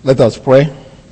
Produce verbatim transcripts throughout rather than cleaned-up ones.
Let us pray.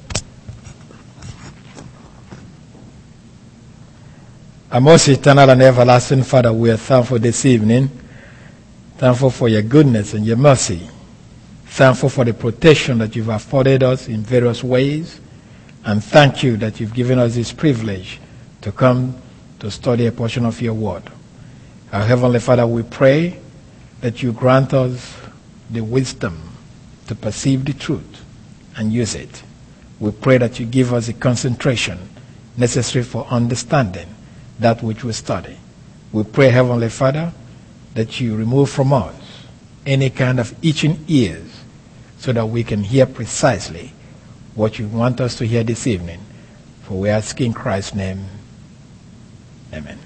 Our most eternal and everlasting Father, we are thankful this evening. Thankful for your goodness and your mercy. Thankful for the protection that you've afforded us in various ways. And thank you that you've given us this privilege to come to study a portion of your word. Our Heavenly Father, we pray that you grant us the wisdom to perceive the truth and use it. We pray that you give us the concentration necessary for understanding that which we study. We pray, Heavenly Father, that you remove from us any kind of itching ears so that we can hear precisely what you want us to hear this evening. For we ask in Christ's name. Amen.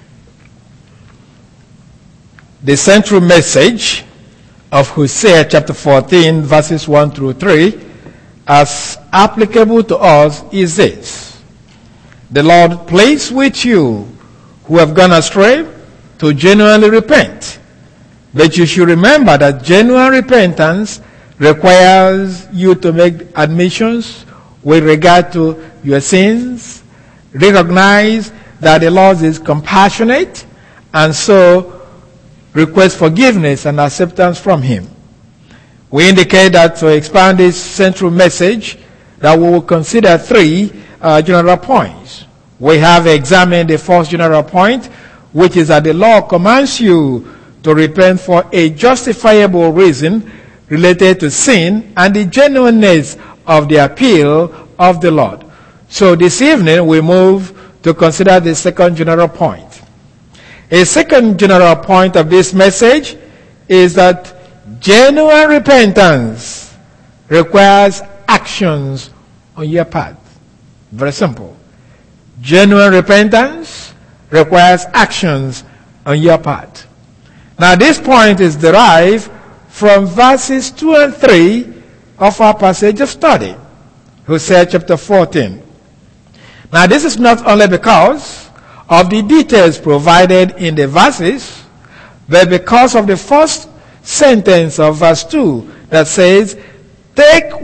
The central message of Hosea chapter fourteen, verses one through three, as applicable to us, is this: the Lord pleads with you who have gone astray to genuinely repent. But you should remember that genuine repentance requires you to make admissions with regard to your sins, recognize that the Lord is compassionate, and so request forgiveness and acceptance from Him. We indicate that to expand this central message, that we will consider three uh, general points. We have examined the first general point, which is that the law commands you to repent for a justifiable reason related to sin and the genuineness of the appeal of the Lord. So this evening we move to consider the second general point. A second general point of this message is that genuine repentance requires actions on your part. Very simple. Genuine repentance requires actions on your part. Now this point is derived from verses two and three of our passage of study, Hosea chapter fourteen. Now this is not only because of the details provided in the verses, but because of the first sentence of verse two that says, "Take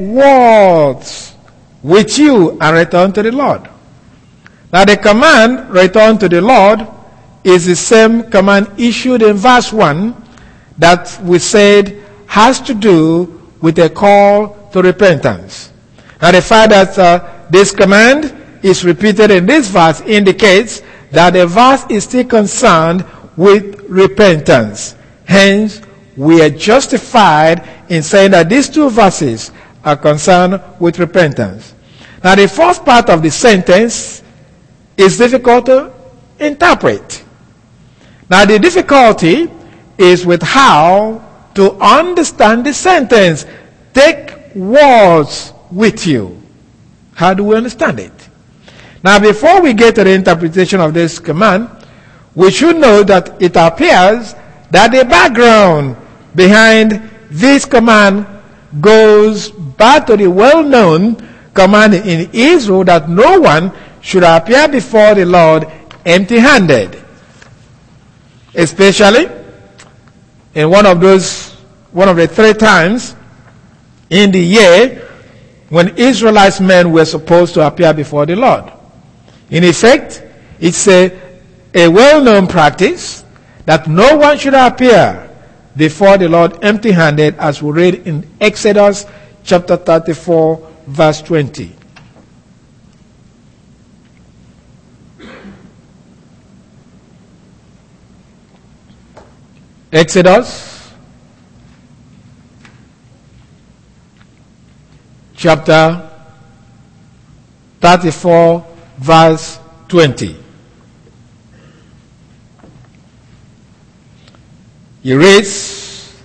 words with you and return to the Lord." Now the command, "return to the Lord," is the same command issued in verse one that we said has to do with a call to repentance. Now the fact that uh, this command is repeated in this verse indicates that the verse is still concerned with repentance. Hence, we are justified in saying that these two verses are concerned with repentance. Now the first part of the sentence is difficult to interpret. Now the difficulty is with how to understand the sentence. Take words with you. How do we understand it? Now before we get to the interpretation of this command, we should know that it appears that the background behind this command goes back to the well-known command in Israel that no one should appear before the Lord empty-handed. Especially in one of those, one of the three times in the year when Israelite men were supposed to appear before the Lord. In effect, it's a, a well-known practice that no one should appear before the Lord empty-handed, as we read in Exodus chapter thirty-four, verse twenty. Exodus chapter thirty-four, verse twenty. He reads,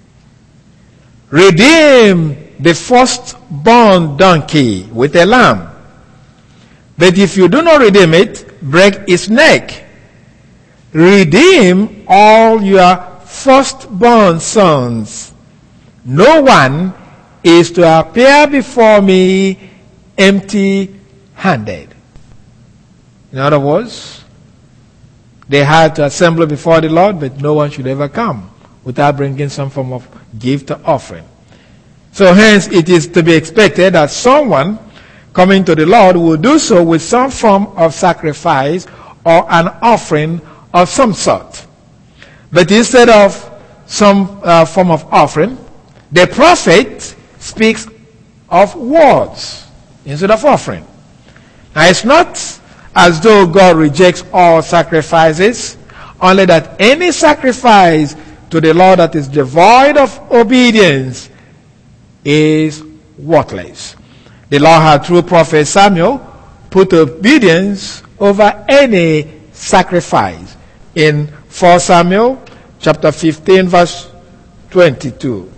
"Redeem the firstborn donkey with a lamb. But if you do not redeem it, break its neck. Redeem all your firstborn sons. No one is to appear before me empty-handed." In other words, they had to assemble before the Lord, but no one should ever come without bringing some form of gift or offering. So hence it is to be expected that someone coming to the Lord will do so with some form of sacrifice or an offering of some sort. But instead of some uh, form of offering, the prophet speaks of words instead of offering. Now it's not as though God rejects all sacrifices, only that any sacrifice to the Lord that is devoid of obedience is worthless. The Lord had, through prophet Samuel, put obedience over any sacrifice in First Samuel chapter fifteen verse twenty-two.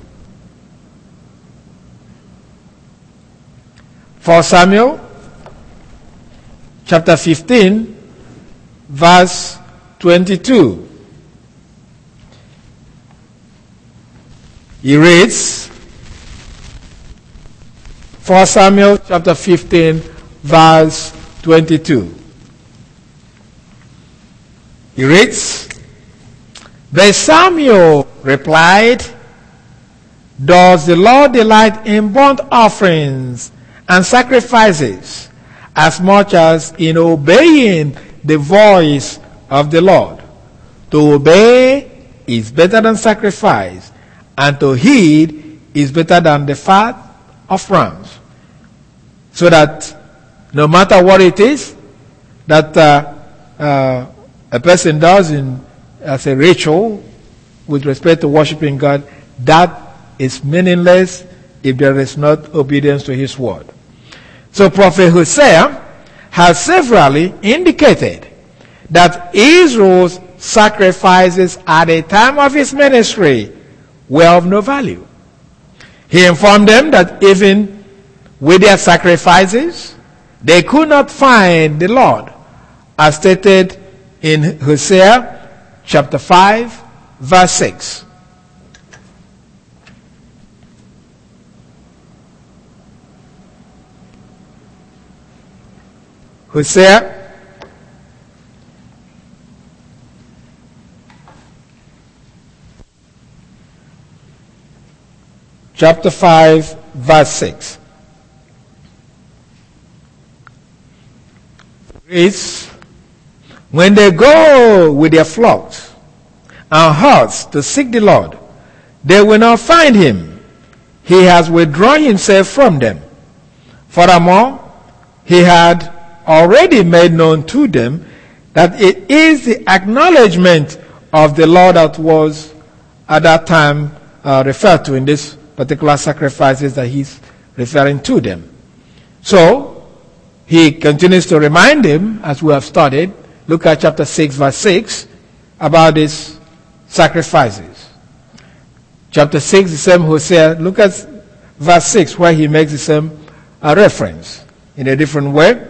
First Samuel chapter fifteen verse twenty-two. He reads, First Samuel chapter fifteen verse twenty-two. He reads, But Samuel replied, Does the Lord delight in burnt offerings and sacrifices as much as in obeying the voice of the Lord? To obey is better than sacrifice, and to heed is better than the fat of rams. So that no matter what it is that uh, uh, a person does in as a ritual with respect to worshiping God, that is meaningless if there is not obedience to his word. So Prophet Hosea has severally indicated that Israel's sacrifices at the time of his ministry were of no value. He informed them that even with their sacrifices, they could not find the Lord, as stated in Hosea chapter five, verse six. Hosea chapter five, verse six. It's when they go with their flocks and herds to seek the Lord, they will not find him. He has withdrawn himself from them. Furthermore, he had already made known to them that it is the acknowledgement of the Lord that was at that time uh, referred to in this particular sacrifices that he's referring to them. So, he continues to remind them, as we have studied, look at chapter six, verse six, about these sacrifices. Chapter six, the same Hosea, look at verse six, where he makes the same uh, reference in a different way.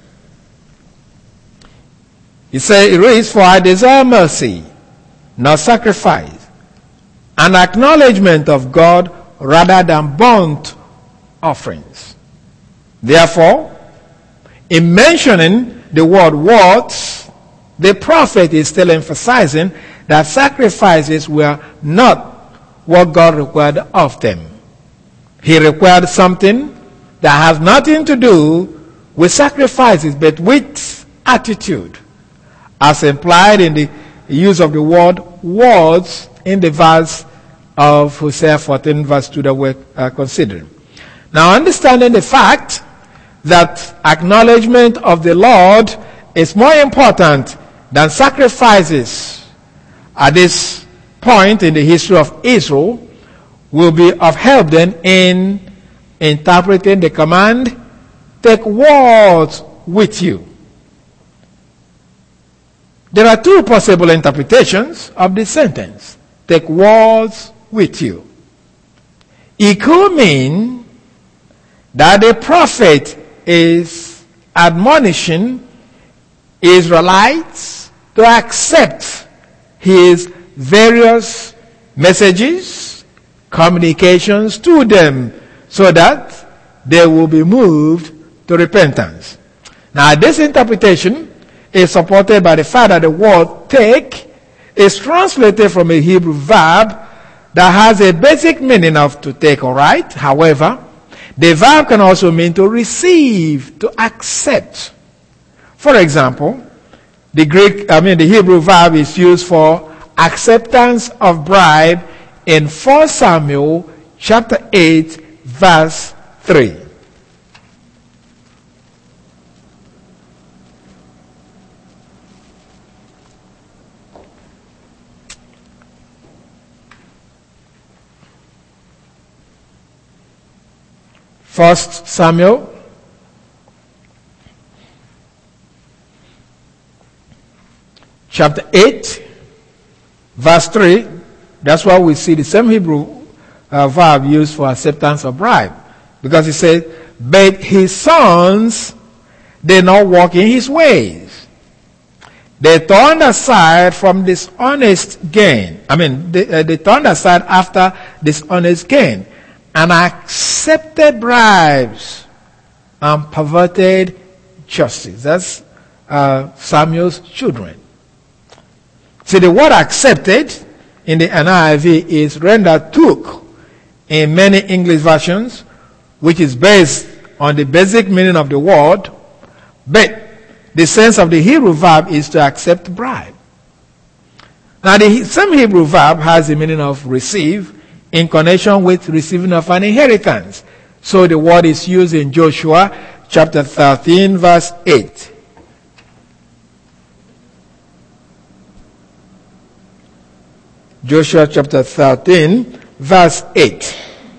He says, it reads, For I desire mercy, not sacrifice, an acknowledgement of God rather than burnt offerings. Therefore, in mentioning the word words, the prophet is still emphasizing that sacrifices were not what God required of them. He required something that has nothing to do with sacrifices, but with attitude, as implied in the use of the word words in the verse of Hosea fourteen, verse two that we're uh, considering. Now, understanding the fact that acknowledgement of the Lord is more important than sacrifices at this point in the history of Israel will be of help then in interpreting the command, take words with you. There are two possible interpretations of this sentence, take words with you. It could mean that the prophet is admonishing Israelites to accept his various messages, communications to them, so that they will be moved to repentance. Now, this interpretation is supported by the fact that the word take is translated from a Hebrew verb that has a basic meaning of to take or write. However, the verb can also mean to receive, to accept. For example, the Greek, I mean the Hebrew verb is used for acceptance of bribe in First Samuel chapter eight, verse three. First Samuel chapter eight, verse three. That's why we see the same Hebrew uh, verb used for acceptance of bribe. Because it says, but his sons did not walk in his ways. They turned aside from dishonest gain. I mean, they, uh, they turned aside after dishonest gain and accepted bribes and perverted justice. That's uh, Samuel's children. See, the word accepted in the N I V is rendered took in many English versions, which is based on the basic meaning of the word, but the sense of the Hebrew verb is to accept bribe. Now, the same Hebrew verb has the meaning of receive in connection with receiving of an inheritance. So the word is used in Joshua chapter thirteen, verse eight. Joshua chapter thirteen, verse eight.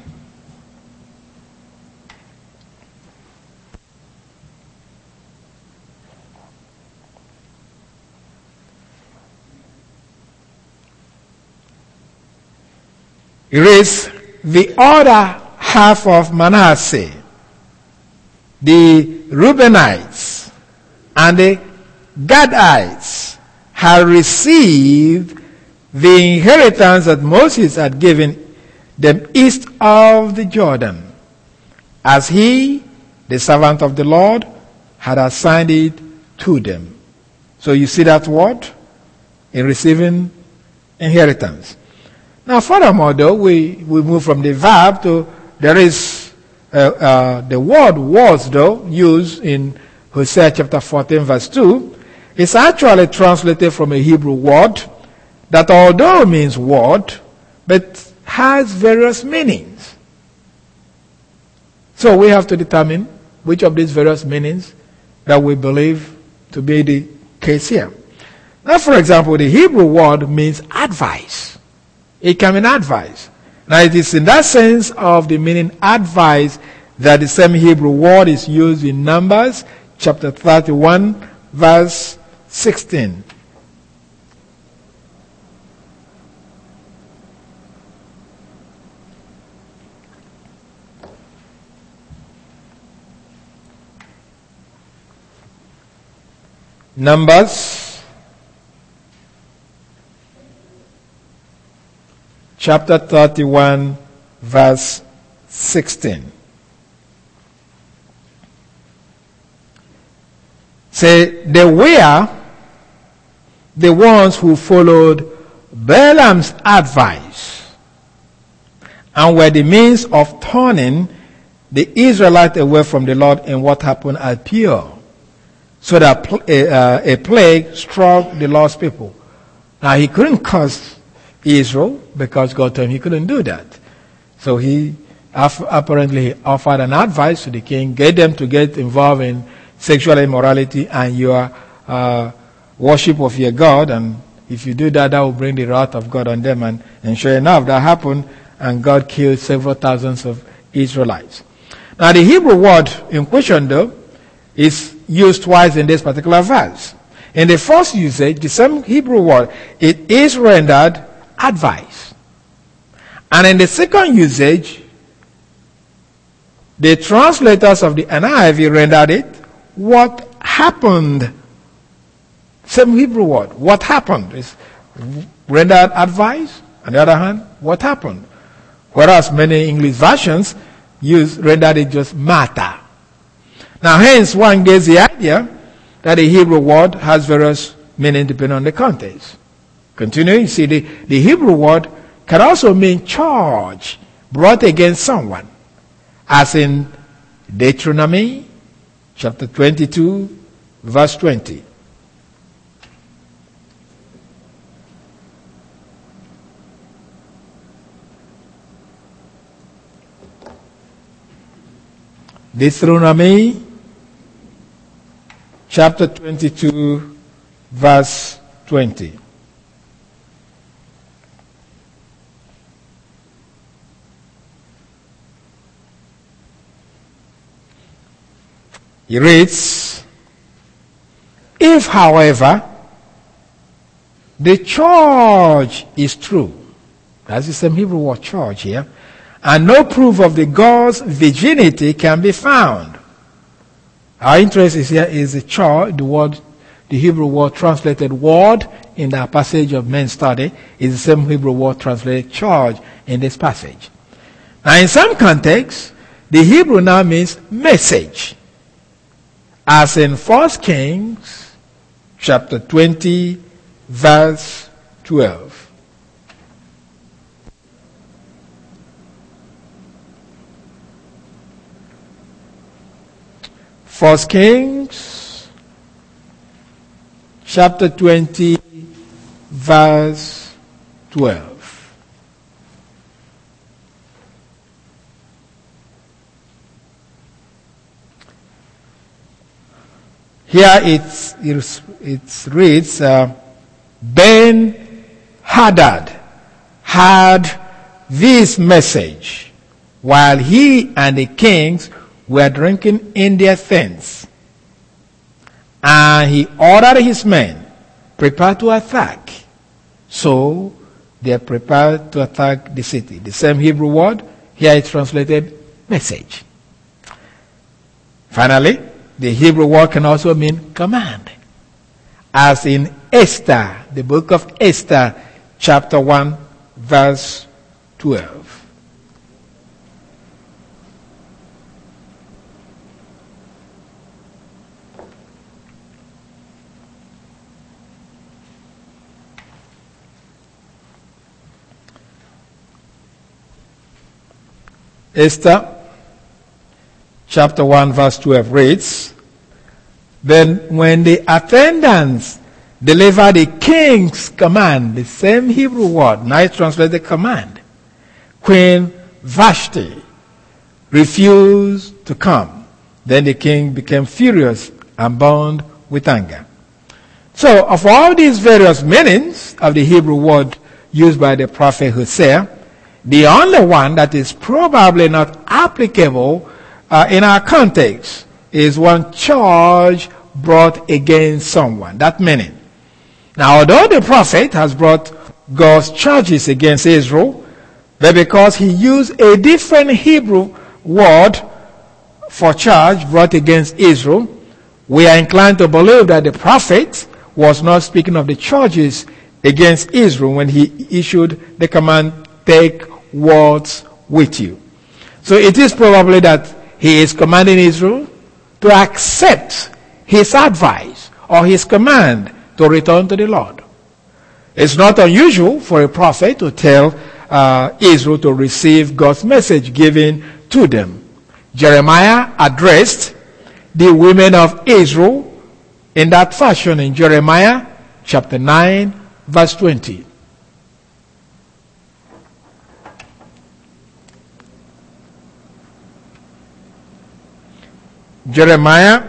It reads, the other half of Manasseh, the Reubenites and the Gadites had received the inheritance that Moses had given them east of the Jordan, as he, the servant of the Lord, had assigned it to them. So you see that word in receiving inheritance. Now, furthermore, though, we, we move from the verb to, there is, uh, uh, the word was, though, used in Hosea chapter fourteen, verse two. It's actually translated from a Hebrew word that although means word, but has various meanings. So we have to determine which of these various meanings that we believe to be the case here. Now, for example, the Hebrew word means advice. It can mean advice. Now, it is in that sense of the meaning advice that the same Hebrew word is used in Numbers chapter thirty-one, verse sixteen. Numbers chapter thirty-one, verse sixteen. Say, they were the ones who followed Balaam's advice and were the means of turning the Israelites away from the Lord in what happened at Peor, so that a, uh, a plague struck the lost people. Now, he couldn't curse Israel because God told him he couldn't do that. So he apparently offered an advice to the king, get them to get involved in sexual immorality and your uh, worship of your God, and if you do that, that will bring the wrath of God on them. And, and sure enough, that happened, and God killed several thousands of Israelites. Now, the Hebrew word in question, though, is used twice in this particular verse. In the first usage, the same Hebrew word, it is rendered advice. And in the second usage, the translators of the N I V rendered it, what happened? Same Hebrew word, what happened? Is rendered advice. On the other hand, what happened? Whereas many English versions use rendered it just matter. Now, hence, one gets the idea that the Hebrew word has various meanings depending on the context. Continuing, you see, the, the Hebrew word can also mean charge brought against someone, as in Deuteronomy chapter twenty-two, verse twenty. Deuteronomy chapter twenty-two, verse twenty. He reads, if, however, the charge is true, that's the same Hebrew word charge here, and no proof of the God's virginity can be found. Our interest is here is the charge, the word, the Hebrew word translated word in that passage of men's study is the same Hebrew word translated charge in this passage. Now in some contexts, the Hebrew now means message. As in First Kings chapter twenty, verse twelve. First Kings chapter twenty, verse twelve. Here it's, it's, it reads, uh, Ben-Hadad had this message while he and the kings were drinking in their tents. And he ordered his men, prepare to attack. So they prepared to attack the city. The same Hebrew word, here it's translated message. Finally, the Hebrew word can also mean command. As in Esther, the book of Esther, chapter one, verse twelve. Esther chapter one verse twelve reads, then when the attendants delivered the king's command, the same Hebrew word, now it's translated command, Queen Vashti refused to come. Then the king became furious and burned with anger. So of all these various meanings of the Hebrew word used by the prophet Hosea, the only one that is probably not applicable uh, in our context is one charge brought against someone. That meaning. Now, although the prophet has brought God's charges against Israel, but because he used a different Hebrew word for charge brought against Israel, we are inclined to believe that the prophet was not speaking of the charges against Israel when he issued the command, take words with you. So it is probably that he is commanding Israel to accept his advice or his command to return to the Lord. It's not unusual for a prophet to tell uh, Israel to receive God's message given to them. Jeremiah addressed the women of Israel in that fashion in Jeremiah chapter nine, verse twenty. Jeremiah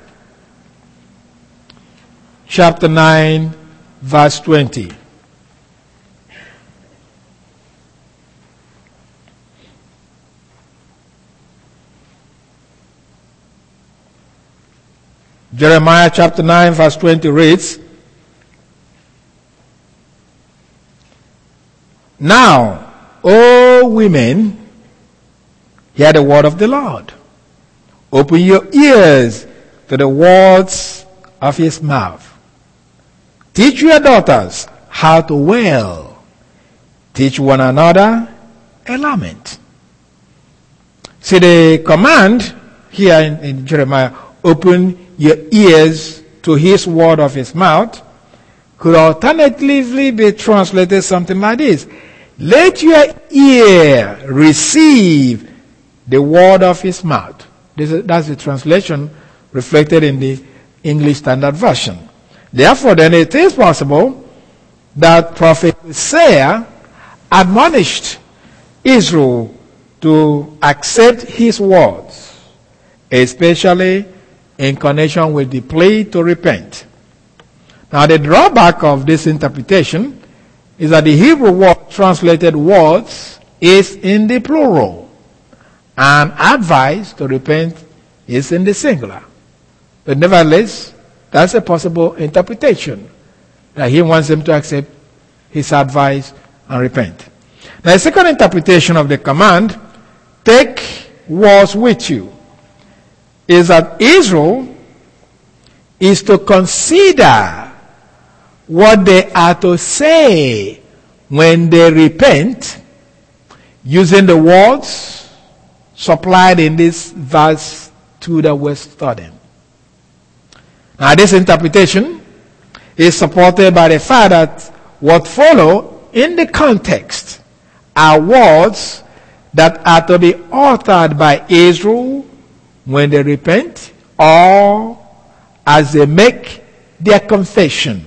chapter nine, verse twenty. Jeremiah chapter nine, verse twenty reads, now, O women, hear the word of the Lord. Open your ears to the words of his mouth. Teach your daughters how to wail. Teach one another a lament. See, the command here in, in Jeremiah, open your ears to his word of his mouth, could alternatively be translated something like this. let your ear receive the word of his mouth. This is, that's the translation reflected in the English Standard Version. Therefore, then it is possible that Prophet Hosea admonished Israel to accept his words, especially in connection with the plea to repent. Now, the drawback of this interpretation is that the Hebrew word translated words is in the plural, and advice to repent is in the singular. But nevertheless, that's a possible interpretation, that he wants them to accept his advice and repent. Now, the second interpretation of the command, take words with you, is that Israel is to consider what they are to say when they repent, using the words supplied in this verse two that we're studying. Now, this interpretation is supported by the fact that what follow in the context are words that are to be uttered by Israel when they repent or as they make their confession.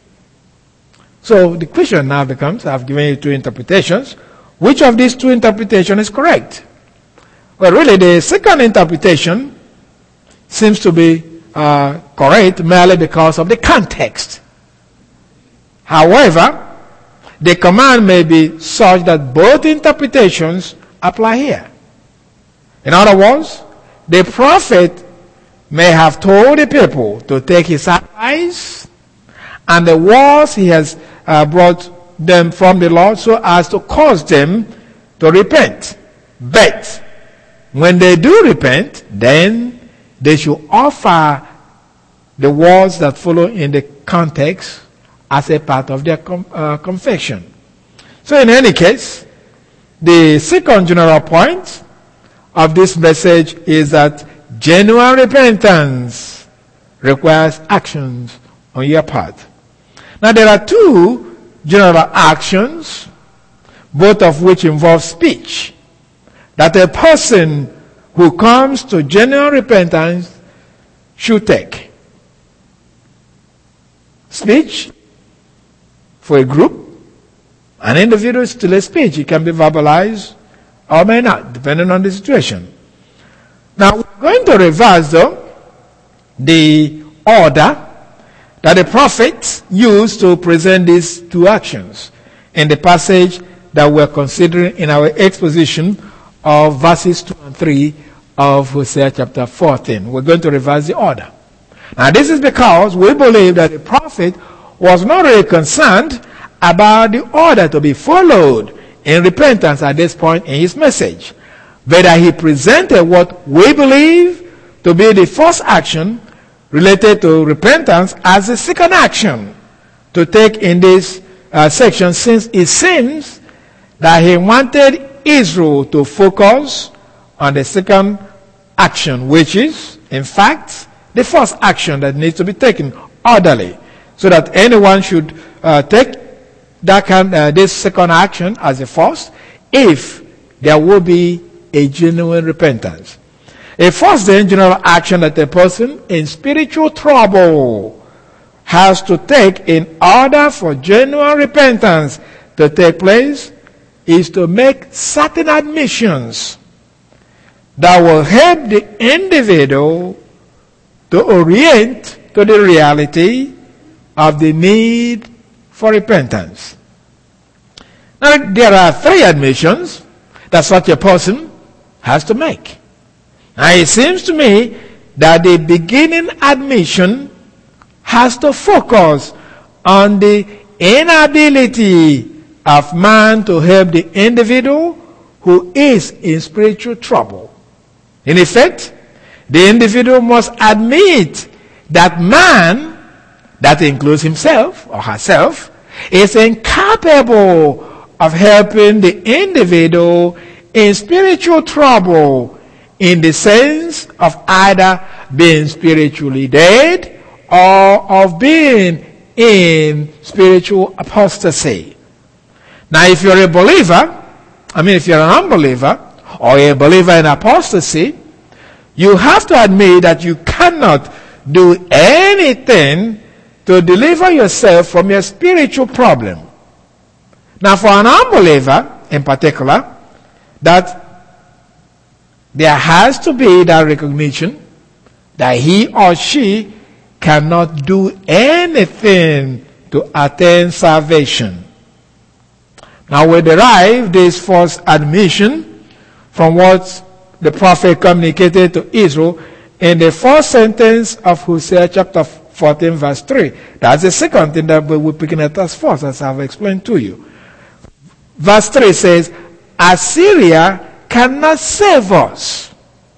So the question now becomes, I've given you two interpretations. Which of these two interpretations is correct? Well, really, the second interpretation seems to be uh, correct merely because of the context. However, the command may be such that both interpretations apply here. In other words, the prophet may have told the people to take his advice and the words he has uh, brought them from the Lord so as to cause them to repent. But when they do repent, then they should offer the words that follow in the context as a part of their com- uh, confession. So in any case, the second general point of this message is that genuine repentance requires actions on your part. Now, there are two general actions, both of which involve speech, that a person who comes to genuine repentance should take. Speech for a group, an individual is still a speech. It can be verbalized or may not, depending on the situation. Now, we're going to reverse, though, the order that the prophets used to present these two actions in the passage that we're considering in our exposition of verses two and three of Hosea chapter fourteen. We're going to reverse the order. Now, this is because we believe that the prophet was not really concerned about the order to be followed in repentance at this point in his message, but that he presented what we believe to be the first action related to repentance as the second action to take in this uh, section, since it seems that he wanted Israel to focus on the second action, which is, in fact, the first action that needs to be taken orderly, so that anyone should uh, take that kind, uh, this second action as the first, if there will be a genuine repentance. A first then general action that a person in spiritual trouble has to take in order for genuine repentance to take place is to make certain admissions that will help the individual to orient to the reality of the need for repentance. Now, there are three admissions that such a person has to make. Now, it seems to me that the beginning admission has to focus on the inability of man to help the individual who is in spiritual trouble. In effect, the individual must admit that man, that includes himself or herself, is incapable of helping the individual in spiritual trouble, in the sense of either being spiritually dead or of being in spiritual apostasy. Now, if you're a believer, I mean, if you're an unbeliever, or a believer in apostasy, you have to admit that you cannot do anything to deliver yourself from your spiritual problem. Now, for an unbeliever in particular, that there has to be that recognition that he or she cannot do anything to attain salvation. Now, we derive this false admission from what the prophet communicated to Israel in the first sentence of Hosea chapter fourteen verse three. That's the second thing that we're picking at us first, as I've explained to you. Verse three says, Assyria cannot save us.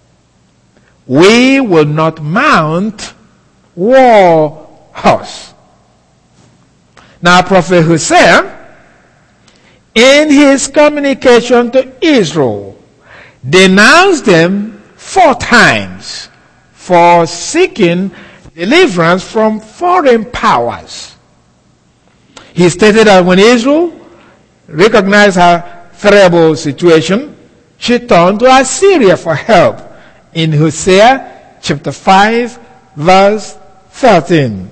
We will not mount war horse. Now, Prophet Hosea, in his communication to Israel, denounced them four times for seeking deliverance from foreign powers. He stated that when Israel recognized her terrible situation, she turned to Assyria for help in Hosea chapter five verse thirteen.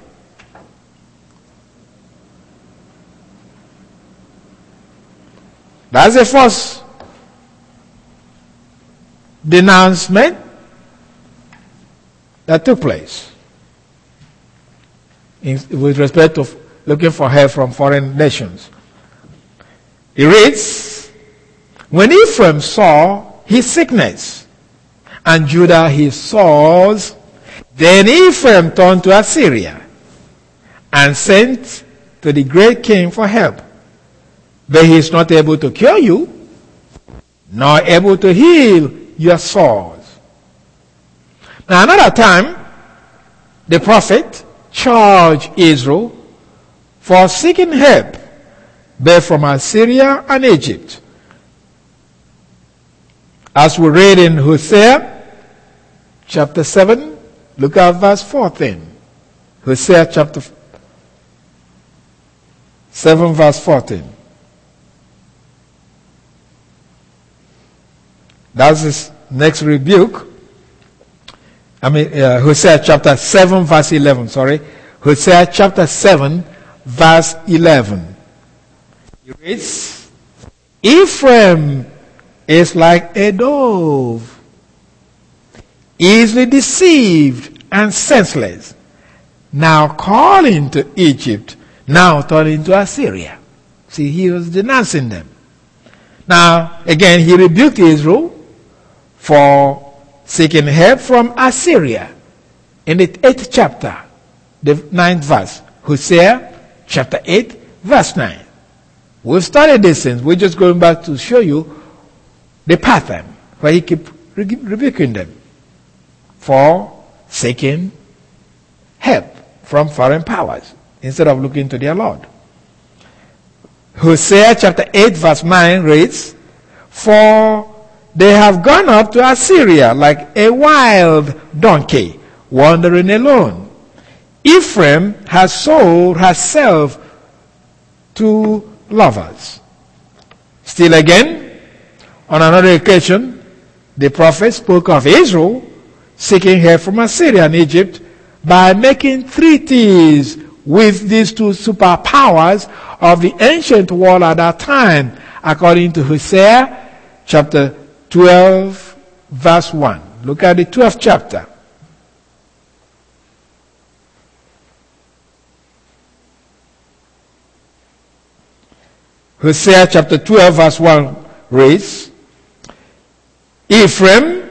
That's the first denouncement that took place in, with respect to looking for help from foreign nations. He reads, when Ephraim saw his sickness and Judah his sores, then Ephraim turned to Assyria and sent to the great king for help. But he is not able to cure you, nor able to heal your sores. Now, another time, the prophet charged Israel for seeking help both from Assyria and Egypt. As we read in Hosea chapter seven, look at verse fourteen. Hosea chapter seven, verse fourteen. That's his next rebuke. I mean, uh, Hosea chapter seven, verse eleven, sorry. Hosea chapter seven, verse eleven. He reads, Ephraim is like a dove, easily deceived and senseless, now calling to Egypt, now turning to Assyria. See, he was denouncing them. Now, again, he rebuked Israel for seeking help from Assyria in the eighth chapter, the ninth verse. Hosea chapter eight, verse nine. We've studied this since. We're just going back to show you the pattern where he keep rebuking them for seeking help from foreign powers instead of looking to their Lord. Hosea chapter eight, verse nine reads, for they have gone up to Assyria like a wild donkey, wandering alone. Ephraim has sold herself to lovers. Still again, on another occasion, the prophet spoke of Israel seeking help from Assyria and Egypt by making treaties with these two superpowers of the ancient world at that time, according to Hosea chapter twelve, verse one. Look at the twelfth chapter. Hosea chapter twelve, verse one reads, Ephraim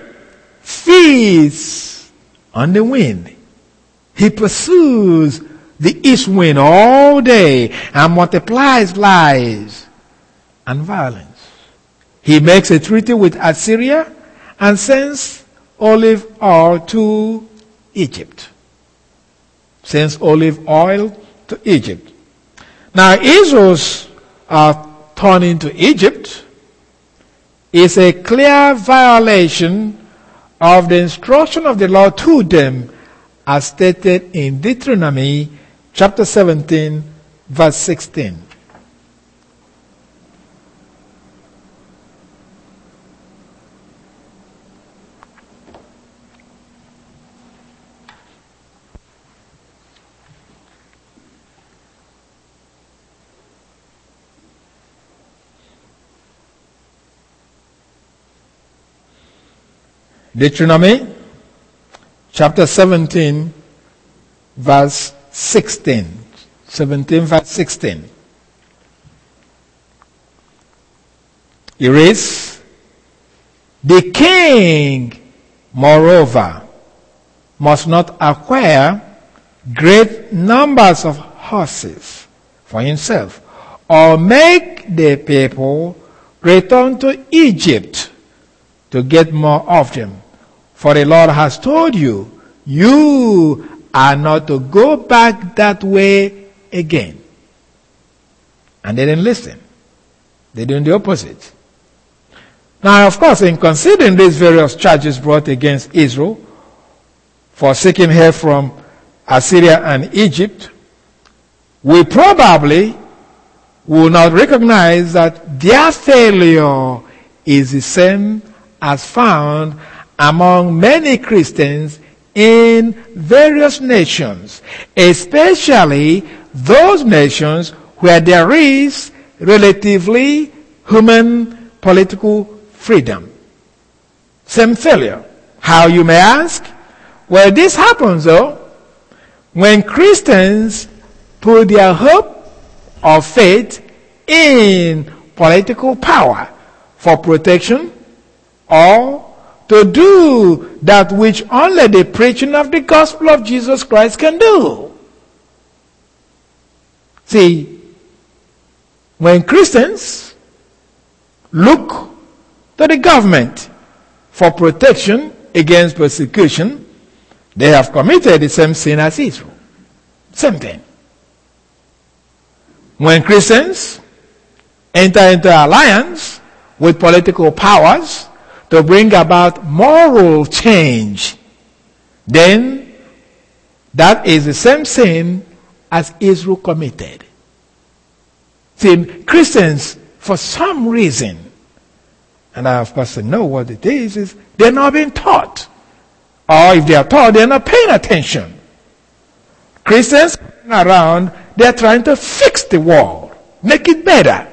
feeds on the wind. He pursues the east wind all day and multiplies lies and violence. He makes a treaty with Assyria and sends olive oil to Egypt. Sends olive oil to Egypt. Now, Israel's uh, turning to Egypt is a clear violation of the instruction of the Lord to them as stated in Deuteronomy chapter seventeen, verse sixteen. Deuteronomy chapter seventeen, verse sixteen. seventeen, verse sixteen. It reads, the king, moreover, must not acquire great numbers of horses for himself, or make the people return to Egypt to get more of them. For the Lord has told you, you are not to go back that way again. And they didn't listen. They did the opposite. Now, of course, in considering these various charges brought against Israel for seeking help from Assyria and Egypt, we probably will not recognize that their failure is the same as found among many Christians in various nations, especially those nations where there is relatively human political freedom. Same failure. How, you may ask? Well, this happens though when Christians put their hope or faith in political power for protection, or to do that which only the preaching of the gospel of Jesus Christ can do. See, when Christians look to the government for protection against persecution, they have committed the same sin as Israel. Same thing. When Christians enter into alliance with political powers to bring about moral change, then that is the same sin as Israel committed. See, Christians, for some reason, and I of course know what it is, is they're not being taught. Or if they are taught, they're not paying attention. Christians around, they're trying to fix the world, make it better.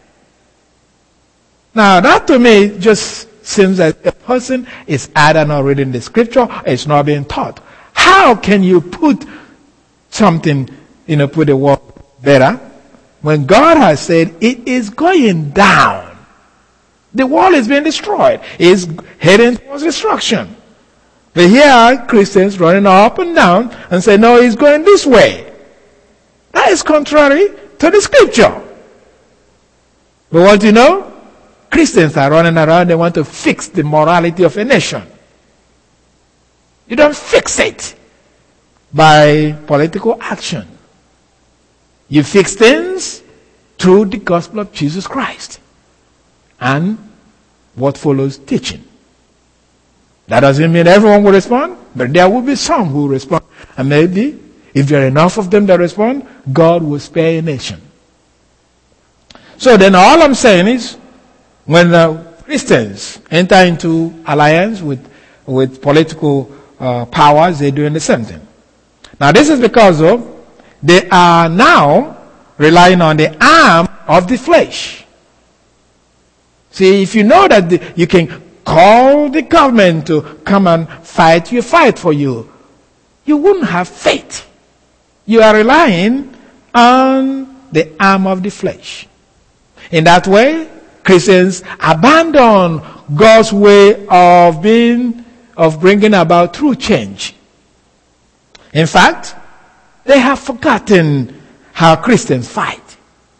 Now that to me just seems that a person is either not reading the scripture or it's not being taught. How can you put something, you know, put the world better when God has said it is going down? The world is being destroyed. It's heading towards destruction. But here are Christians running up and down and say, no, it's going this way. That is contrary to the scripture. But what do you know? Christians are running around, they want to fix the morality of a nation. You don't fix it by political action. You fix things through the gospel of Jesus Christ and what follows teaching. That doesn't mean everyone will respond, but there will be some who respond. And maybe, if there are enough of them that respond, God will spare a nation. So then all I'm saying is, when uh, Christians enter into alliance with, with political uh, powers, they're doing the same thing. Now this is because of, they are now relying on the arm of the flesh. See, if you know that the, you can call the government to come and fight your fight for you, you wouldn't have faith. You are relying on the arm of the flesh. In that way, Christians abandon God's way of being, of bringing about true change. In fact, they have forgotten how Christians fight.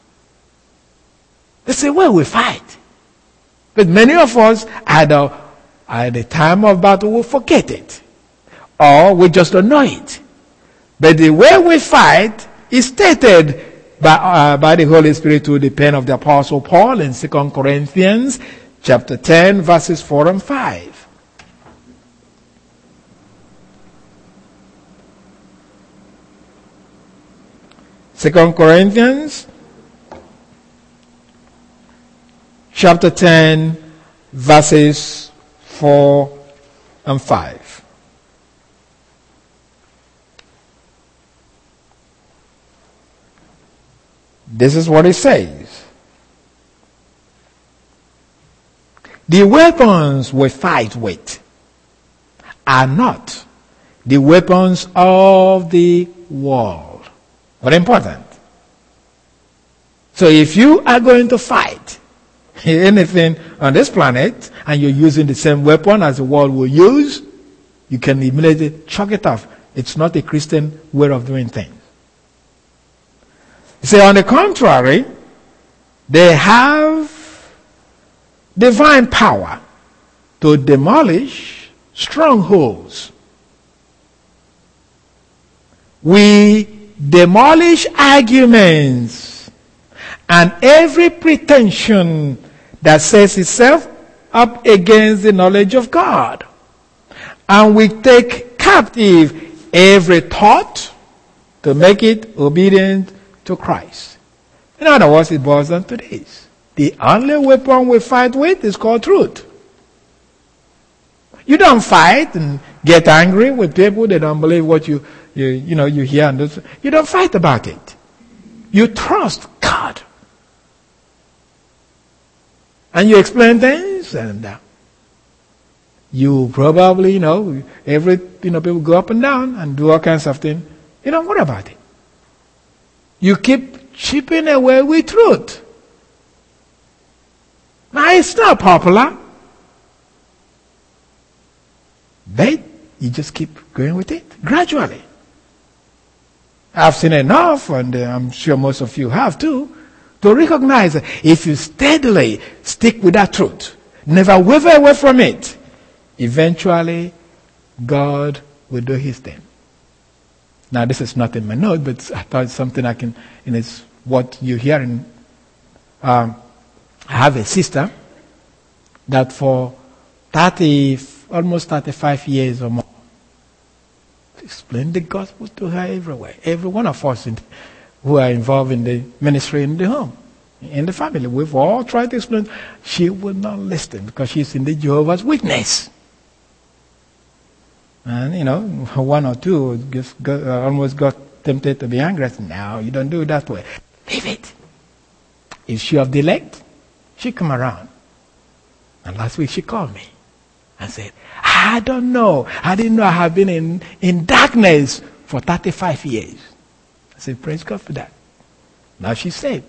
They say, well, we fight. But many of us, either at the time of battle, will forget it, or we just don't know it. But the way we fight is stated by, uh, by the Holy Spirit through the pen of the Apostle Paul in Second Corinthians chapter ten, verses four and five. Second Corinthians chapter ten, verses four and five. This is what it says. The weapons we fight with are not the weapons of the world. Very important. So if you are going to fight anything on this planet and you're using the same weapon as the world will use, you can immediately chalk it off. It's not a Christian way of doing things. You see, on the contrary, they have divine power to demolish strongholds. We demolish arguments and every pretension that sets itself up against the knowledge of God. And we take captive every thought to make it obedient to Christ. In other words, it boils down to this. The only weapon we fight with is called truth. You don't fight and get angry with people that don't believe what you, you, you know, you hear. And you don't fight about it. You trust God. And you explain things, and uh, you probably, you know, every, you know, people go up and down and do all kinds of things. You don't worry about it. You keep chipping away with truth. Now, it's not popular, but you just keep going with it gradually. I've seen enough, and uh, I'm sure most of you have too, to recognize that if you steadily stick with that truth, never waver away from it, eventually God will do his thing. Now, this is not in my note, but I thought it's something I can, and it's what you hear in, um, I have a sister that for thirty, almost thirty-five years or more, explained the gospel to her everywhere. Every one of us in, who are involved in the ministry in the home, in the family, we've all tried to explain. She would not listen because she's in the Jehovah's Witness. And, you know, one or two just got, uh, almost got tempted to be angry. I said, no, you don't do it that way. Leave it. Is she of the elect? She come around. And last week she called me and said, I don't know. I didn't know I have been in, in darkness for thirty-five years. I said, praise God for that. Now she's saved.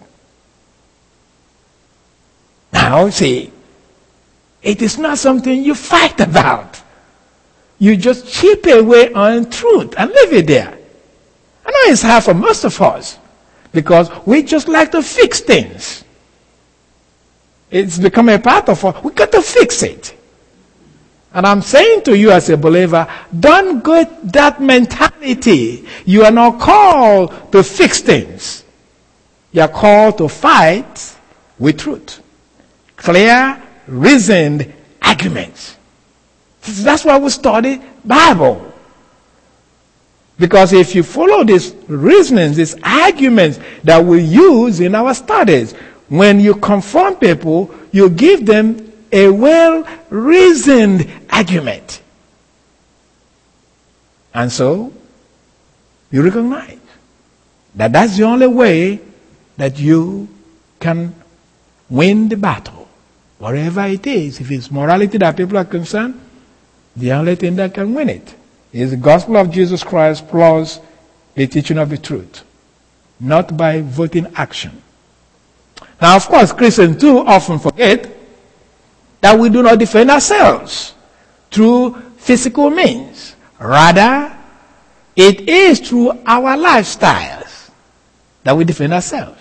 Now, see, it is not something you fight about. You just chip away on truth and leave it there. I know it's hard for most of us because we just like to fix things. It's become a part of us. We got to fix it. And I'm saying to you as a believer, don't get that mentality. You are not called to fix things. You are called to fight with truth. Clear, reasoned arguments. That's why we study Bible. Because if you follow these reasonings, these arguments that we use in our studies, when you confront people, you give them a well-reasoned argument. And so, you recognize that that's the only way that you can win the battle. Whatever it is, if it's morality that people are concerned, the only thing that can win it is the gospel of Jesus Christ plus the teaching of the truth, not by voting action. Now, of course, Christians too often forget that we do not defend ourselves through physical means. Rather, it is through our lifestyles that we defend ourselves.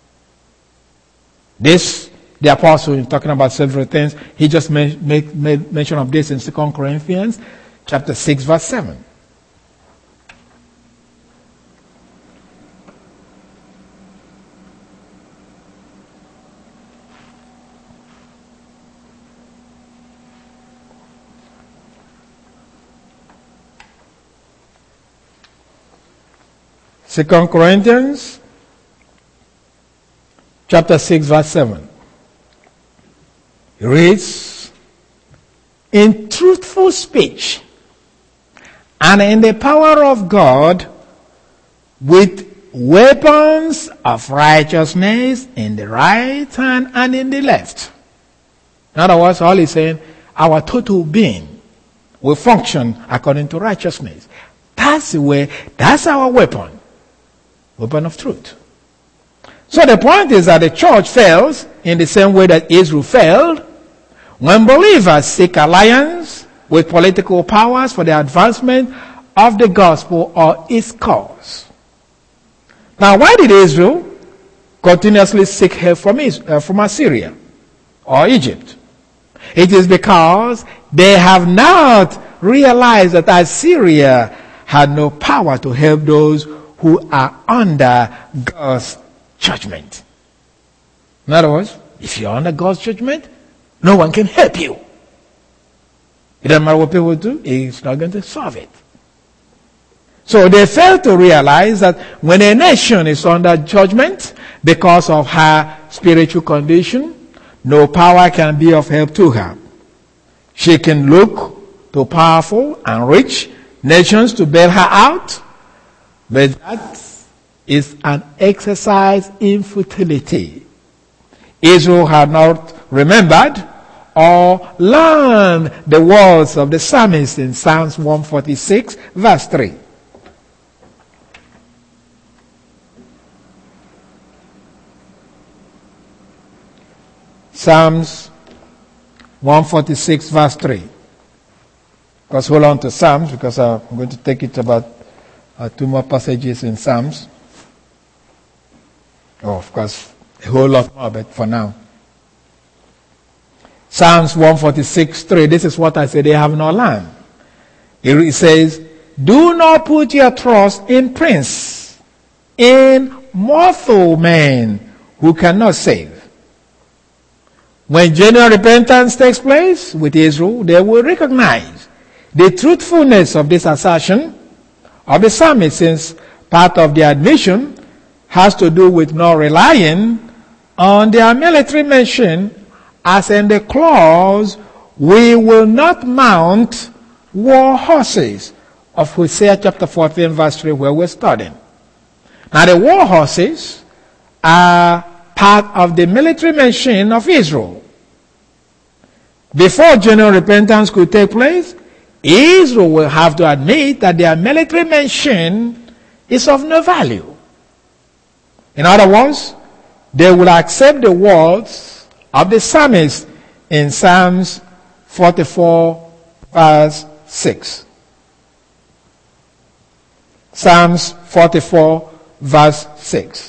This, the apostle, in talking about several things, he just made, made, made mention of this in Second Corinthians chapter six, verse seven. Second Corinthians chapter six, verse seven. It reads, in truthful speech and in the power of God, with weapons of righteousness in the right hand and in the left. In other words, all he's saying, our total being will function according to righteousness. That's the way, that's our weapon. Weapon of truth. So the point is that the church fails in the same way that Israel failed when believers seek alliance with political powers for the advancement of the gospel or its cause. Now, why did Israel continuously seek help from, uh, from Assyria or Egypt? It is because they have not realized that Assyria had no power to help those who are under God's judgment. In other words, if you're under God's judgment, no one can help you. It doesn't matter what people do, it's not going to solve it. So they fail to realize that when a nation is under judgment because of her spiritual condition, no power can be of help to her. She can look to powerful and rich nations to bail her out, but that is an exercise in futility. Israel had not remembered or learned the words of the psalmist in Psalms one forty-six verse three. Psalms one forty-six verse three. Because hold on to Psalms, because I'm going to take it about uh, two more passages in Psalms. Oh, of course, a whole lot more, but for now. Psalms one forty-six three, this is what I say, they have no land. It says, do not put your trust in prince, in mortal men who cannot save. When genuine repentance takes place with Israel, they will recognize the truthfulness of this assertion of the psalmist, since part of the admission has to do with not relying on their military machine, as in the clause, we will not mount war horses of Hosea chapter fourteen verse three, where we're studying. Now the war horses are part of the military machine of Israel. Before genuine repentance could take place, Israel will have to admit that their military machine is of no value. In other words, they will accept the words of the psalmist in Psalms forty-four verse six. Psalms forty-four verse six.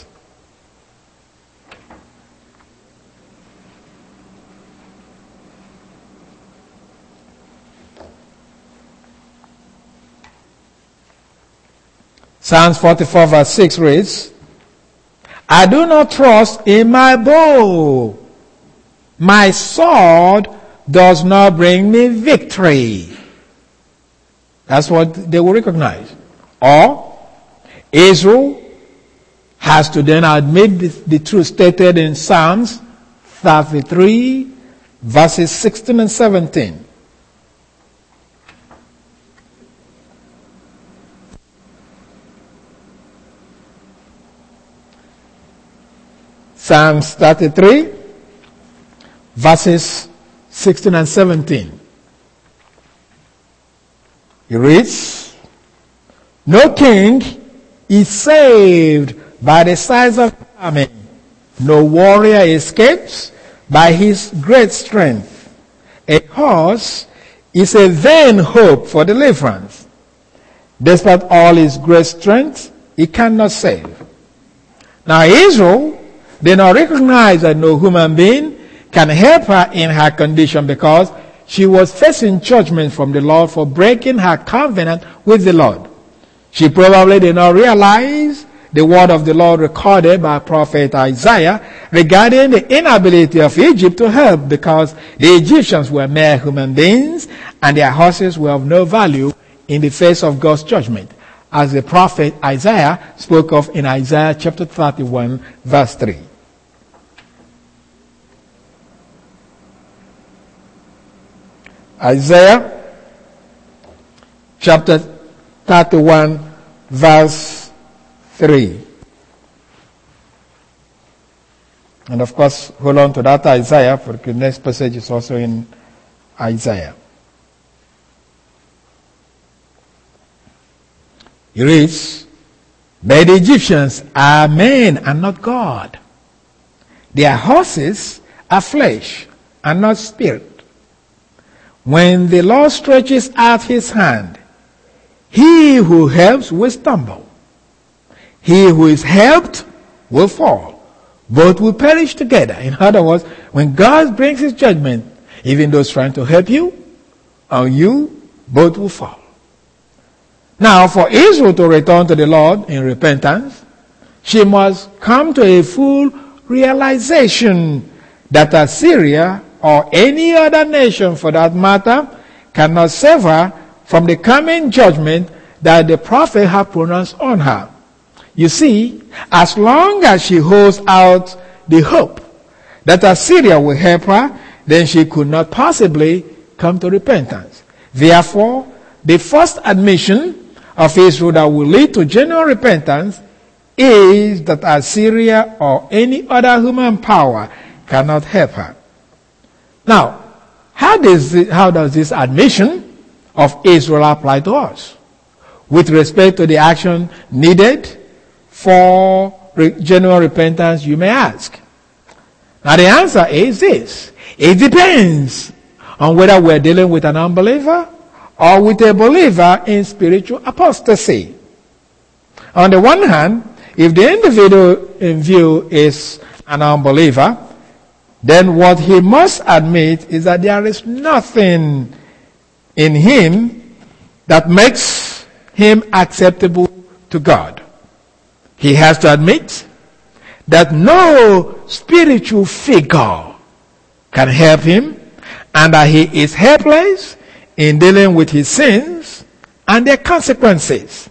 Psalms forty-four verse six reads, I do not trust in my bow. My sword does not bring me victory. That's what they will recognize. Or, Israel has to then admit the, the truth stated in Psalms thirty-three verses sixteen and seventeen. Psalms thirty-three, verses sixteen and seventeen. He reads, no king is saved by the size of army. No warrior escapes by his great strength. A horse is a vain hope for deliverance. Despite all his great strength, he cannot save. Now Israel, they now recognize that no human being can help her in her condition because she was facing judgment from the Lord for breaking her covenant with the Lord. She probably did not realize the word of the Lord recorded by prophet Isaiah regarding the inability of Egypt to help because the Egyptians were mere human beings and their horses were of no value in the face of God's judgment, as the prophet Isaiah spoke of in Isaiah chapter thirty-one verse three. Isaiah chapter thirty-one verse three. And of course, hold on to that Isaiah, for the next passage is also in Isaiah. He reads, but the Egyptians are men and not God. Their horses are flesh and not spirit. When the Lord stretches out his hand, he who helps will stumble. He who is helped will fall. Both will perish together. In other words, when God brings his judgment, even those trying to help you or you, both will fall. Now, for Israel to return to the Lord in repentance, she must come to a full realization that Assyria or any other nation for that matter cannot save her from the coming judgment that the prophet had pronounced on her. You see, as long as she holds out the hope that Assyria will help her, then she could not possibly come to repentance. Therefore, the first admission of Israel that will lead to genuine repentance is that Assyria or any other human power cannot help her. Now, how does this, how does this admission of Israel apply to us with respect to the action needed for re- genuine repentance, you may ask? Now, the answer is this. It depends on whether we're dealing with an unbeliever or with a believer in spiritual apostasy. On the one hand, if the individual in view is an unbeliever, then what he must admit is that there is nothing in him that makes him acceptable to God. He has to admit that no spiritual figure can help him and that he is helpless in dealing with his sins and their consequences.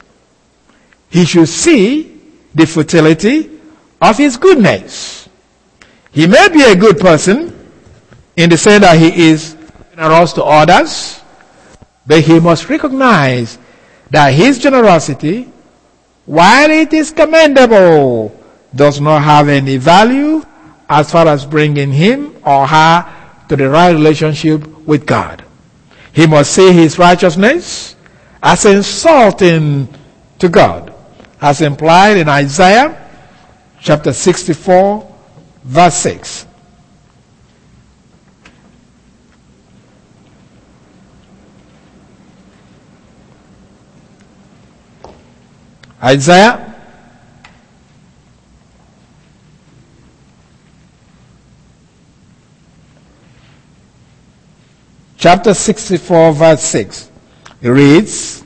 He should see the futility of his goodness. He may be a good person in the sense that he is generous to others, but he must recognize that his generosity, while it is commendable, does not have any value as far as bringing him or her to the right relationship with God. He must see his righteousness as insulting to God, as implied in Isaiah chapter sixty-four, verse six. Isaiah chapter sixty-four, verse six. It reads,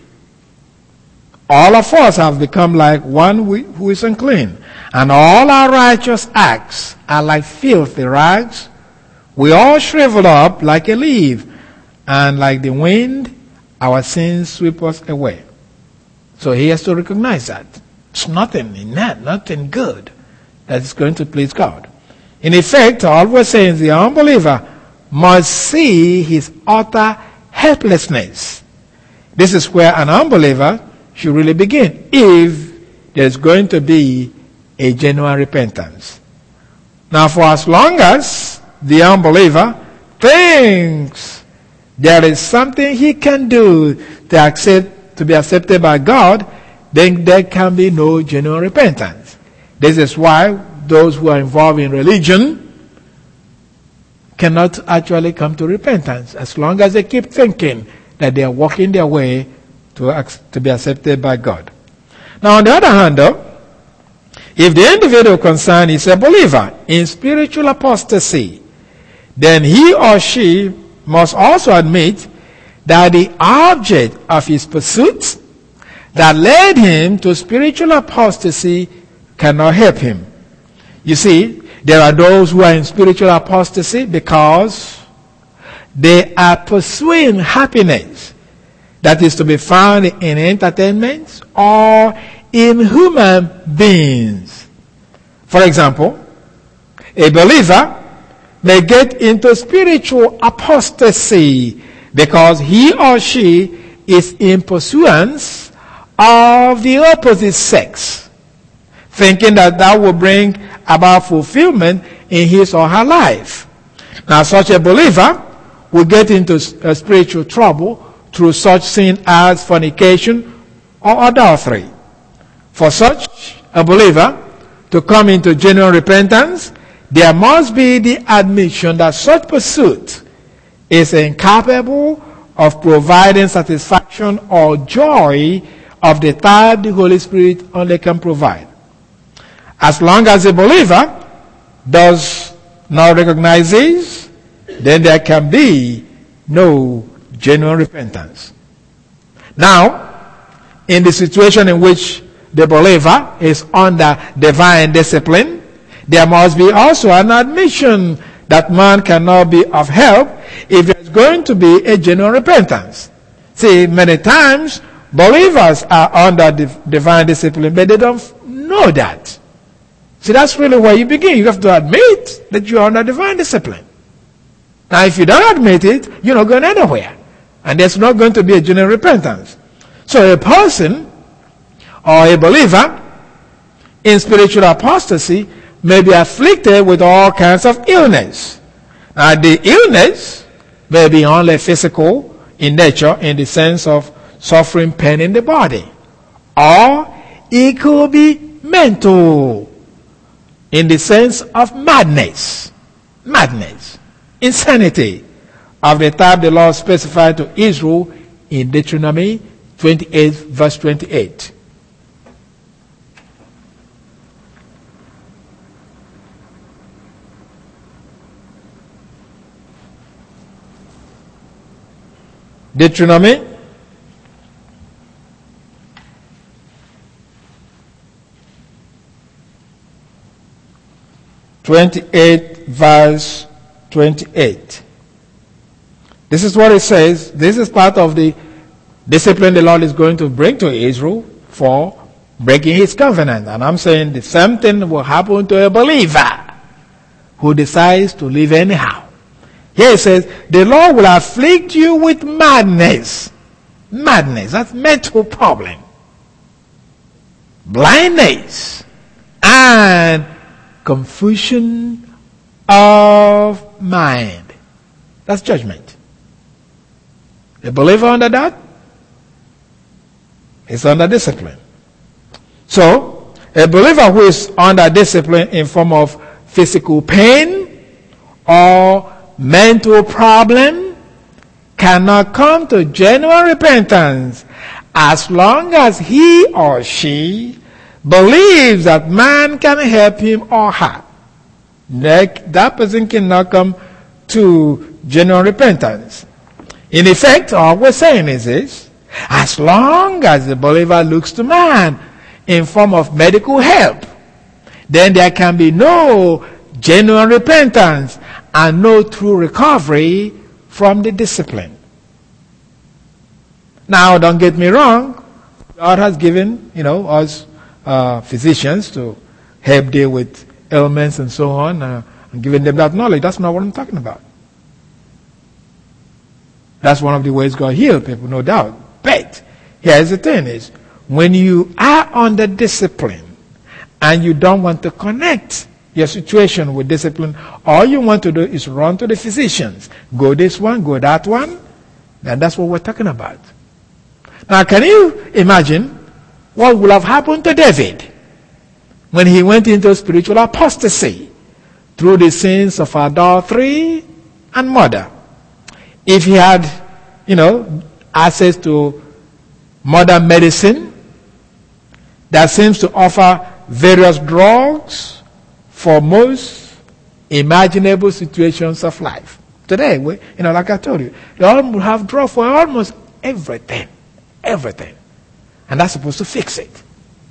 all of us have become like one who is unclean, and all our righteous acts are like filthy rags. We all shrivel up like a leaf, and like the wind, our sins sweep us away. So he has to recognize that. It's nothing in that, nothing good that is going to please God. In effect, all we're saying is the unbeliever must see his utter helplessness. This is where an unbeliever should really begin, if there's going to be a genuine repentance. Now, for as long as the unbeliever thinks there is something he can do to accept, to be accepted by God, then there can be no genuine repentance. This is why those who are involved in religion cannot actually come to repentance, as long as they keep thinking that they are walking their way to, to be accepted by God. Now, on the other hand, though, if the individual concerned is a believer in spiritual apostasy, then he or she must also admit that the object of his pursuit that led him to spiritual apostasy cannot help him. You see, there are those who are in spiritual apostasy because they are pursuing happiness that is to be found in entertainment or in human beings. For example, a believer may get into spiritual apostasy because he or she is in pursuance of the opposite sex, thinking that that will bring about fulfillment in his or her life. Now, such a believer will get into uh, spiritual trouble through such sin as fornication, or adultery. For such a believer to come into genuine repentance, there must be the admission that such pursuit is incapable of providing satisfaction or joy of the type the Holy Spirit only can provide. As long as a believer does not recognize this, then there can be no genuine repentance. Now, in the situation in which the believer is under divine discipline, there must be also an admission that man cannot be of help if there's going to be a genuine repentance. See, many times believers are under divine discipline, but they don't know that. See, that's really where you begin. You have to admit that you're under divine discipline. Now, if you don't admit it, you're not going anywhere. And there's not going to be a genuine repentance. So a person or a believer in spiritual apostasy may be afflicted with all kinds of illness. Now, the illness may be only physical in nature, in the sense of suffering pain in the body. Or it could be mental, in the sense of madness. Madness. Insanity of the type the Lord specified to Israel in Deuteronomy twenty-eight, verse twenty-eight. Deuteronomy twenty-eight, verse twenty-eight. This is what it says. This is part of the discipline the Lord is going to bring to Israel for breaking his covenant. And I'm saying the same thing will happen to a believer who decides to live anyhow. Here it says, the Lord will afflict you with madness. Madness, that's mental problem. Blindness and confusion of mind. That's judgment. A believer under that is under discipline. So, a believer who is under discipline in form of physical pain or mental problem cannot come to genuine repentance as long as he or she believes that man can help him or her. That person cannot come to genuine repentance. In effect, all we're saying is this: as long as the believer looks to man in form of medical help, then there can be no genuine repentance and no true recovery from the discipline. Now, don't get me wrong. God has given, you know, us uh, physicians to help deal with ailments and so on, uh, and giving them that knowledge. That's not what I'm talking about. That's one of the ways God heals people, no doubt. But here's the thing: is when you are under discipline and you don't want to connect your situation with discipline, all you want to do is run to the physicians. Go this one, go that one. And that's what we're talking about. Now, can you imagine what would have happened to David when he went into spiritual apostasy through the sins of adultery and murder? If he had, you know, access to modern medicine that seems to offer various drugs for most imaginable situations of life. Today, we, you know, like I told you, they all have drugs for almost everything. Everything. And that's supposed to fix it.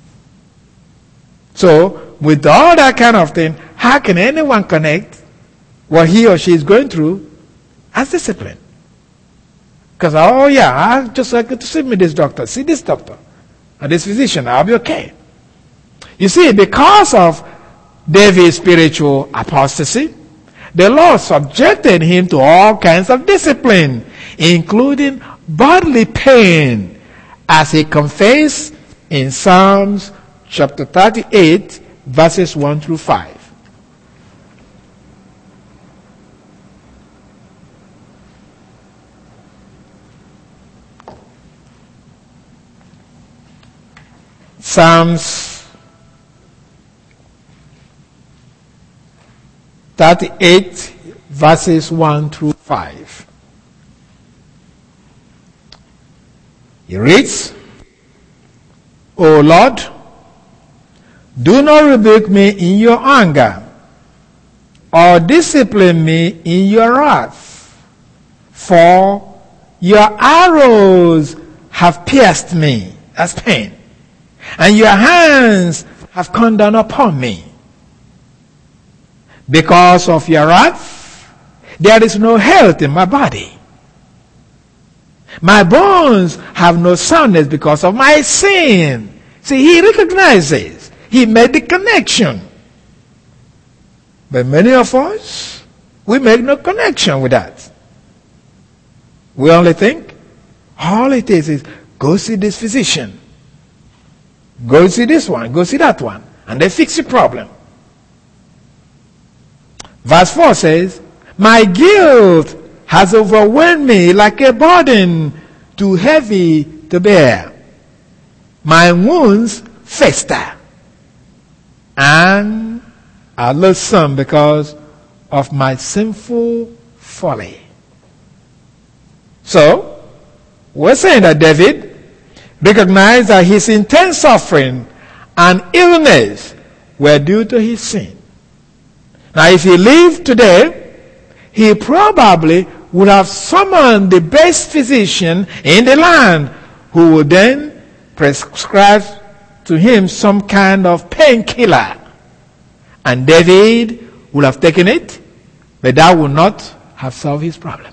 So, with all that kind of thing, how can anyone connect what he or she is going through as discipline? Because, oh yeah, I just like to see me this doctor, see this doctor, and this physician, I'll be okay. You see, because of David's spiritual apostasy, the Lord subjected him to all kinds of discipline, including bodily pain, as he confessed in Psalms chapter thirty-eight, verses one through five. Psalms thirty-eight, verses one through five. He reads, O Lord, do not rebuke me in your anger, or discipline me in your wrath, for your arrows have pierced me as pain, and your hands have come down upon me. Because of your wrath, there is no health in my body. My bones have no soundness because of my sin. See, he recognizes. He made the connection. But many of us, we make no connection with that. We only think, all it is is, go see this physician. Go see this one. Go see that one. And they fix the problem. Verse four says, my guilt has overwhelmed me like a burden too heavy to bear. My wounds fester and are loathsome because of my sinful folly. So, we're saying that David recognized that his intense suffering and illness were due to his sin. Now, if he lived today, he probably would have summoned the best physician in the land who would then prescribe to him some kind of painkiller. And David would have taken it, but that would not have solved his problem.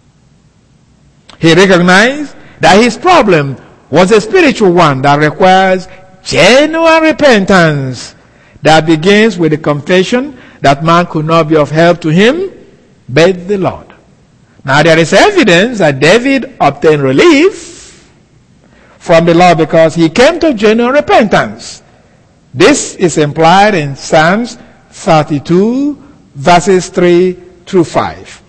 He recognized that his problem was a spiritual one that requires genuine repentance that begins with the confession that man could not be of help to him but the Lord. Now there is evidence that David obtained relief from the Lord because he came to genuine repentance. This is implied in Psalms thirty-two, verses three through five.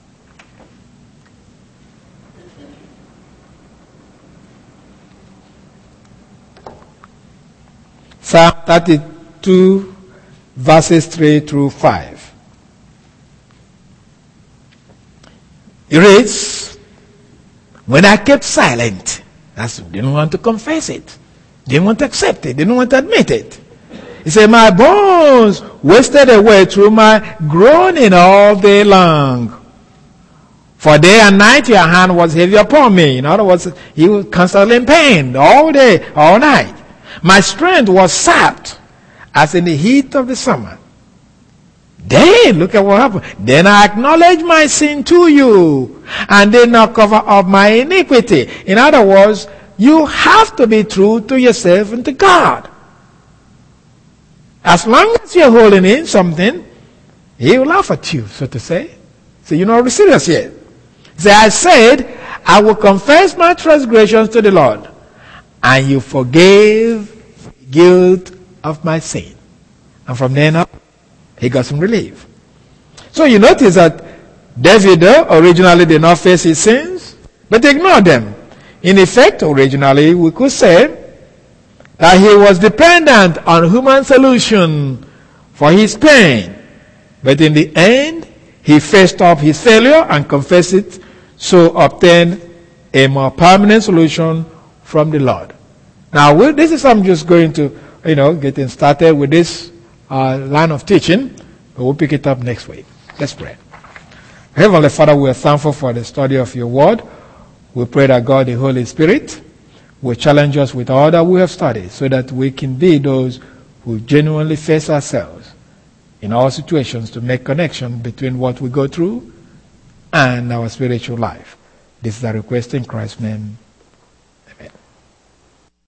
Psalm thirty-two, verses three through five. It reads, when I kept silent, I didn't want to confess it, didn't want to accept it, didn't want to admit it. He said, my bones wasted away through my groaning all day long. For day and night your hand was heavy upon me. In other words, he was constantly in pain all day, all night. My strength was sapped as in the heat of the summer. Then, look at what happened. Then I acknowledge my sin to you, and did not cover up my iniquity. In other words, you have to be true to yourself and to God. As long as you're holding in something, he will laugh at you, so to say. So you're not serious yet. So I said, I will confess my transgressions to the Lord, and you forgave the guilt of my sin. And from then up, he got some relief. So you notice that David originally did not face his sins, but ignored them. In effect, originally, we could say that he was dependent on human solution for his pain. But in the end, he faced up his failure and confessed it, so obtained a more permanent solution from the Lord. Now, this is I'm just going to, you know, getting started with this uh, line of teaching, but we'll pick it up next week. Let's pray. Heavenly Father, we are thankful for the study of your word. We pray that God, the Holy Spirit, will challenge us with all that we have studied so that we can be those who genuinely face ourselves in all situations to make connection between what we go through and our spiritual life. This is our request in Christ's name.